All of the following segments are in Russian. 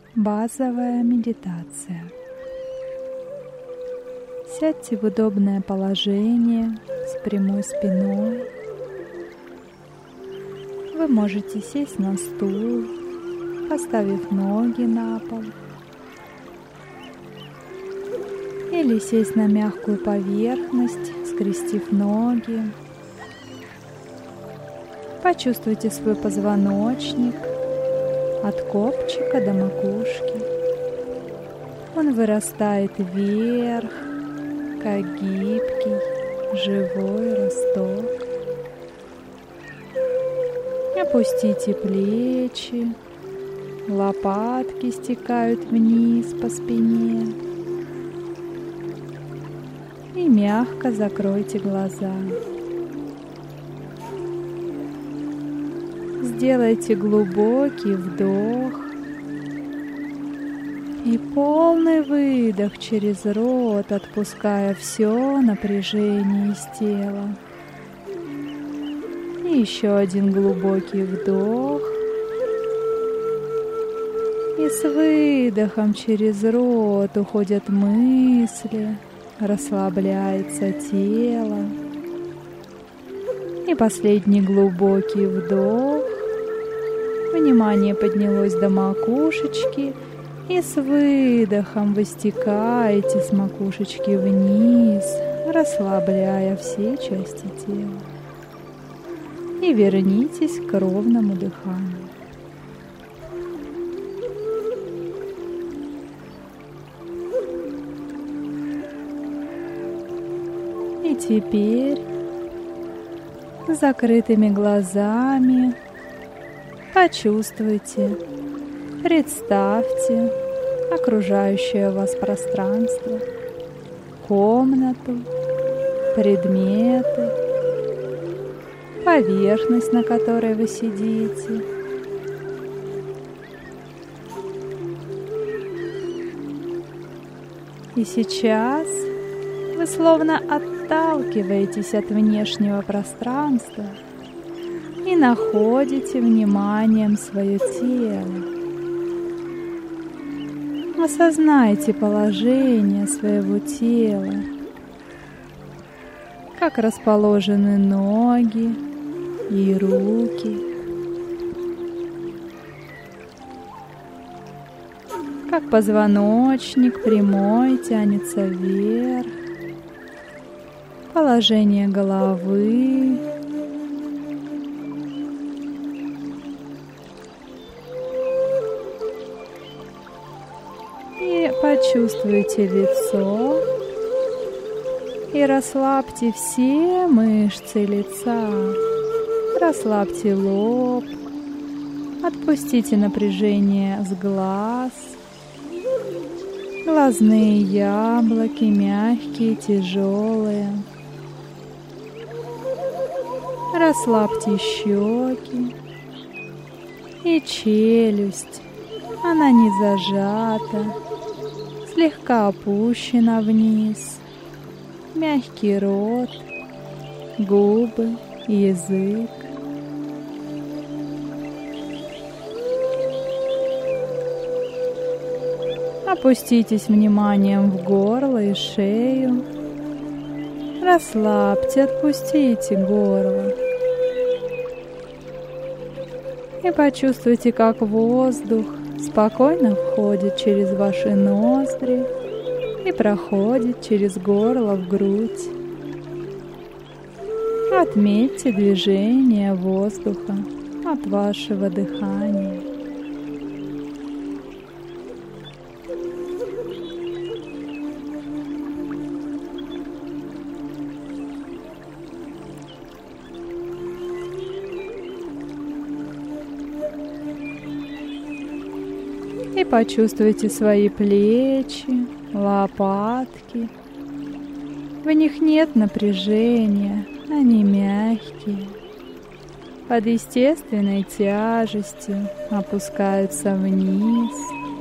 Базовая медитация. Сядьте в удобное положение с прямой спиной. Вы можете сесть на стул, поставив ноги на пол, или сесть на мягкую поверхность, скрестив ноги. Почувствуйте свой позвоночник от копчика до макушки. Он вырастает вверх, как гибкий, живой росток. Опустите плечи, лопатки стекают вниз по спине. И мягко закройте глаза. Сделайте глубокий вдох и полный выдох через рот, отпуская все напряжение из тела. И еще один глубокий вдох. И с выдохом через рот уходят мысли, расслабляется тело. И последний глубокий вдох. Внимание поднялось до макушечки, и с выдохом вы стекаете с макушечки вниз, расслабляя все части тела. И вернитесь к ровному дыханию. И теперь с закрытыми глазами почувствуйте, представьте окружающее вас пространство, комнату, предметы, поверхность, на которой вы сидите. И сейчас вы словно отталкиваетесь от внешнего пространства и находите вниманием свое тело. Осознайте положение своего тела, как расположены ноги и руки, как позвоночник прямой тянется вверх, положение головы, и почувствуйте лицо и расслабьте все мышцы лица. Расслабьте лоб, отпустите напряжение с глаз, глазные яблоки мягкие, тяжелые. Расслабьте щеки и челюсть, она не зажата, слегка опущена вниз, мягкий рот, губы, язык. Опуститесь вниманием в горло и шею. Расслабьте, отпустите горло. И почувствуйте, как воздух спокойно входит через ваши ноздри и проходит через горло в грудь. Отметьте движение воздуха от вашего дыхания. И почувствуйте свои плечи, лопатки. В них нет напряжения, они мягкие. Под естественной тяжестью опускаются вниз.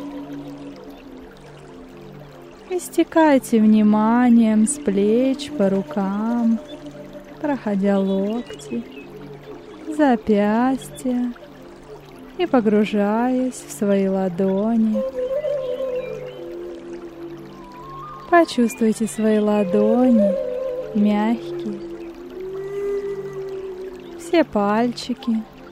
И стекайте вниманием с плеч по рукам, проходя локти, запястья, и погружаясь в свои ладони. Почувствуйте свои ладони мягкие, все пальчики.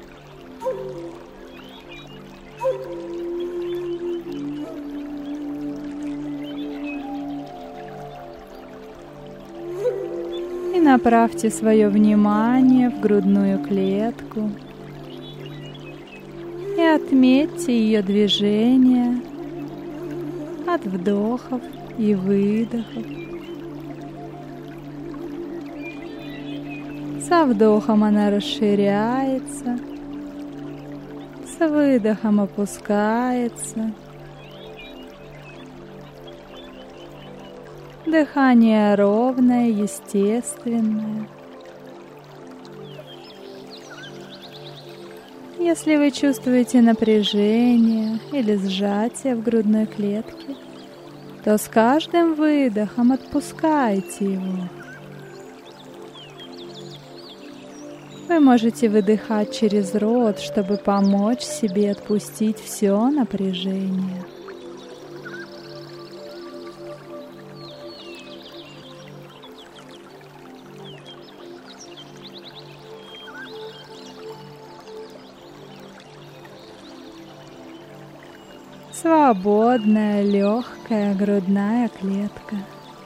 И направьте свое внимание в грудную клетку и отметьте ее движение от вдохов и выдохов. Со вдохом она расширяется, с выдохом опускается. Дыхание ровное, естественное. Если вы чувствуете напряжение или сжатие в грудной клетке, то с каждым выдохом отпускайте его. Вы можете выдыхать через рот, чтобы помочь себе отпустить все напряжение. Свободная, легкая грудная клетка.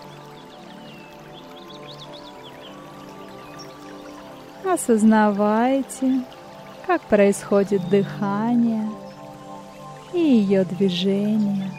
Осознавайте, как происходит дыхание и ее движение.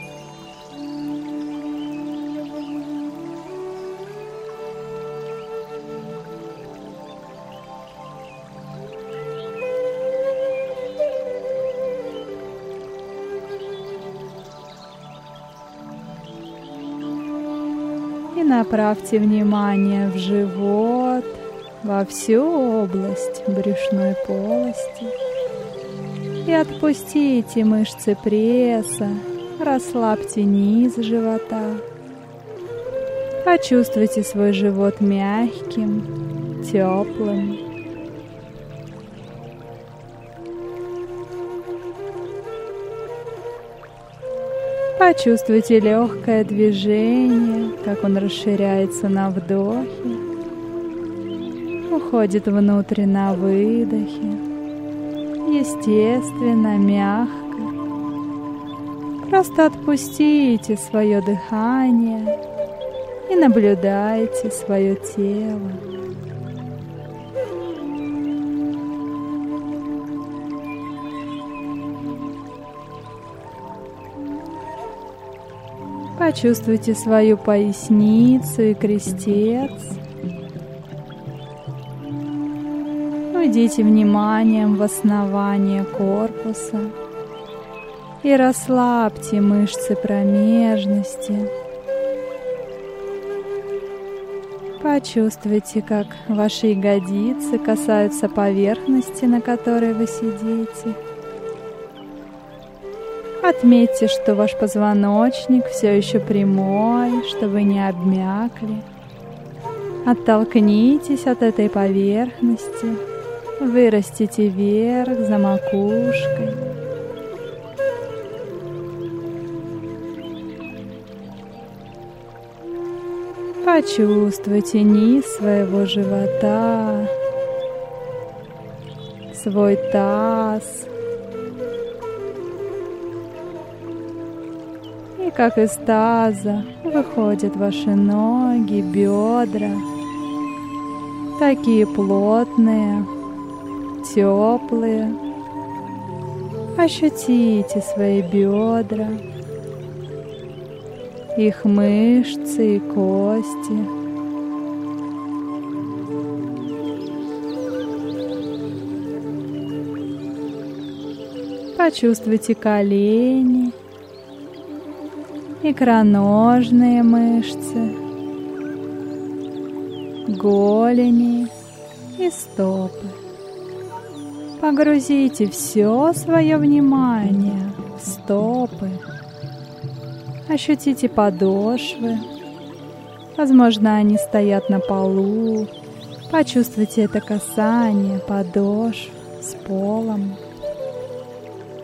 И направьте внимание в живот, во всю область брюшной полости. И отпустите мышцы пресса, расслабьте низ живота. Почувствуйте свой живот мягким, теплым. Почувствуйте легкое движение, как он расширяется на вдохе, уходит внутрь на выдохе, естественно, мягко. Просто отпустите свое дыхание и наблюдайте свое тело. Почувствуйте свою поясницу и крестец. Уйдите вниманием в основание корпуса и расслабьте мышцы промежности. Почувствуйте, как ваши ягодицы касаются поверхности, на которой вы сидите. Отметьте, что ваш позвоночник все еще прямой, что вы не обмякли. Оттолкнитесь от этой поверхности, вырастите вверх за макушкой. Почувствуйте низ своего живота, свой таз. И как из таза выходят ваши ноги, бедра, такие плотные, теплые. Ощутите свои бедра, их мышцы и кости. Почувствуйте колени, икроножные мышцы, голени и стопы. Погрузите все свое внимание в стопы. Ощутите подошвы. Возможно, они стоят на полу. Почувствуйте это касание подошв с полом.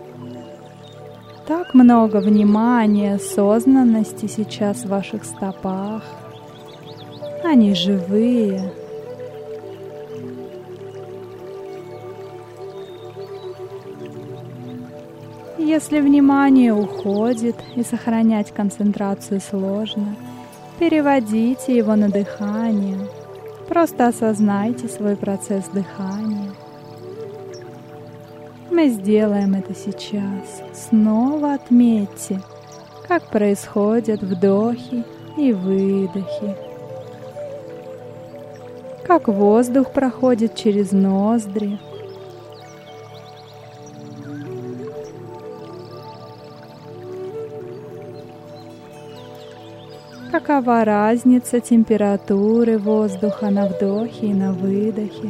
Так много внимания, осознанности сейчас в ваших стопах. Они живые. Если внимание уходит и сохранять концентрацию сложно, переводите его на дыхание. Просто осознайте свой процесс дыхания. Мы сделаем это сейчас. Снова отметьте, как происходят вдохи и выдохи. Как воздух проходит через ноздри. Какова разница температуры воздуха на вдохе и на выдохе?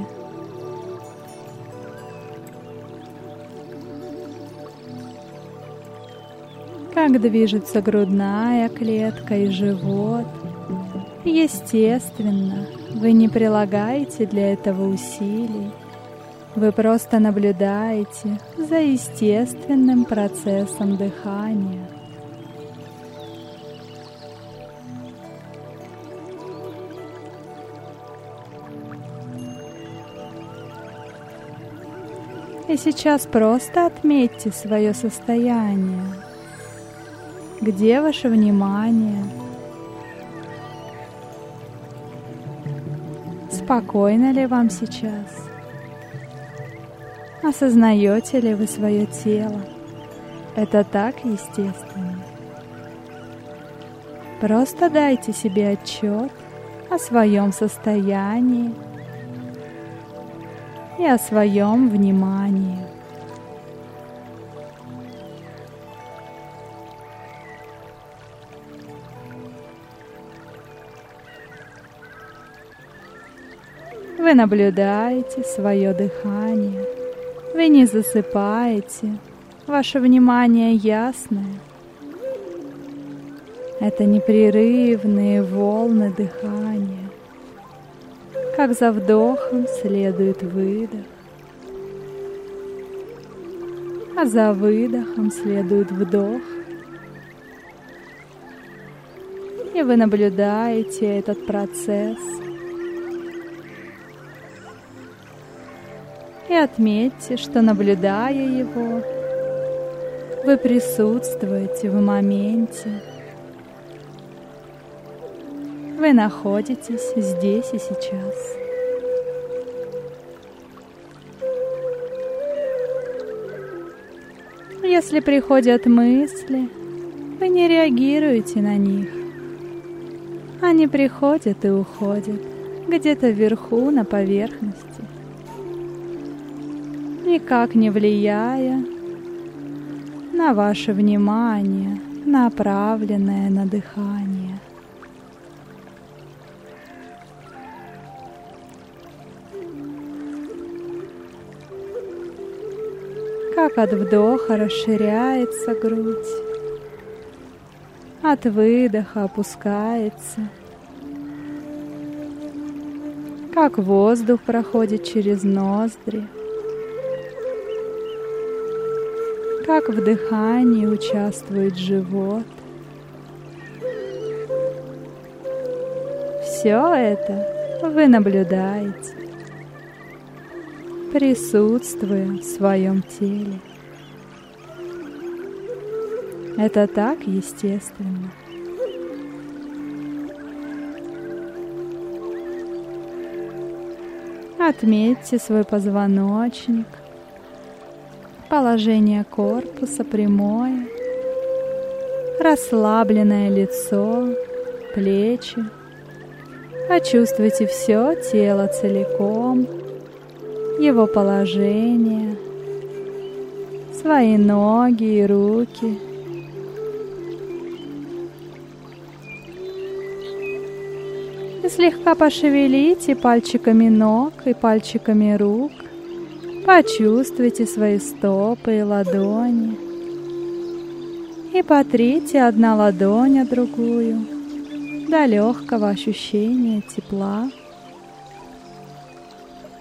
Как движется грудная клетка и живот? Естественно, вы не прилагаете для этого усилий. Вы просто наблюдаете за естественным процессом дыхания. И сейчас просто отметьте свое состояние. Где ваше внимание? Спокойно ли вам сейчас? Осознаете ли вы свое тело? Это так естественно. Просто дайте себе отчет о своем состоянии и о своем внимании. Вы наблюдаете свое дыхание. Вы не засыпаете. Ваше внимание ясное. Это непрерывные волны дыхания. Как за вдохом следует выдох, а за выдохом следует вдох. И вы наблюдаете этот процесс. И отметьте, что, наблюдая его, вы присутствуете в моменте. Вы находитесь здесь и сейчас. Если приходят мысли, вы не реагируете на них. Они приходят и уходят где-то вверху на поверхности, никак не влияя на ваше внимание, направленное на дыхание. Как от вдоха расширяется грудь, от выдоха опускается, как воздух проходит через ноздри, как в дыхании участвует живот. Все это вы наблюдаете, присутствуя в своем теле. Это так естественно. Отметьте свой позвоночник, положение корпуса прямое, расслабленное лицо, плечи. Почувствуйте все тело целиком, его положение, свои ноги и руки. И слегка пошевелите пальчиками ног и пальчиками рук. Почувствуйте свои стопы и ладони. И потрите одна ладонь о другую до легкого ощущения тепла.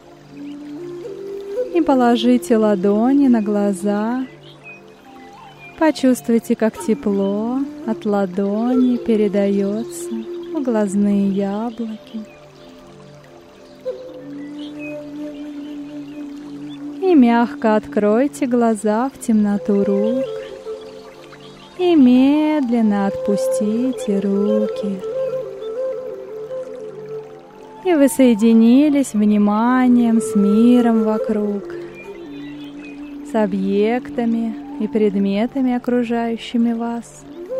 И положите ладони на глаза Почувствуйте, как тепло от ладони передается в глазные яблоки. И мягко откройте глаза в темноту рук. И медленно отпустите руки. И вы соединились вниманием с миром вокруг, с объектами и предметами, окружающими вас.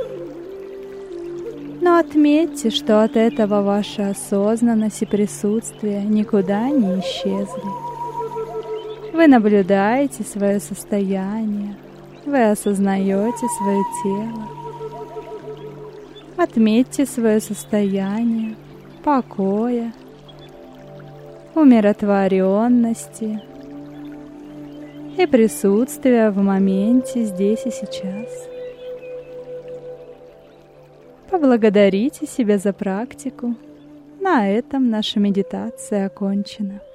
Но отметьте, что от этого ваша осознанность и присутствие никуда не исчезли. Вы наблюдаете свое состояние, вы осознаете свое тело. Отметьте свое состояние покоя, умиротворенности и присутствия в моменте здесь и сейчас. Поблагодарите себя за практику. На этом наша медитация окончена.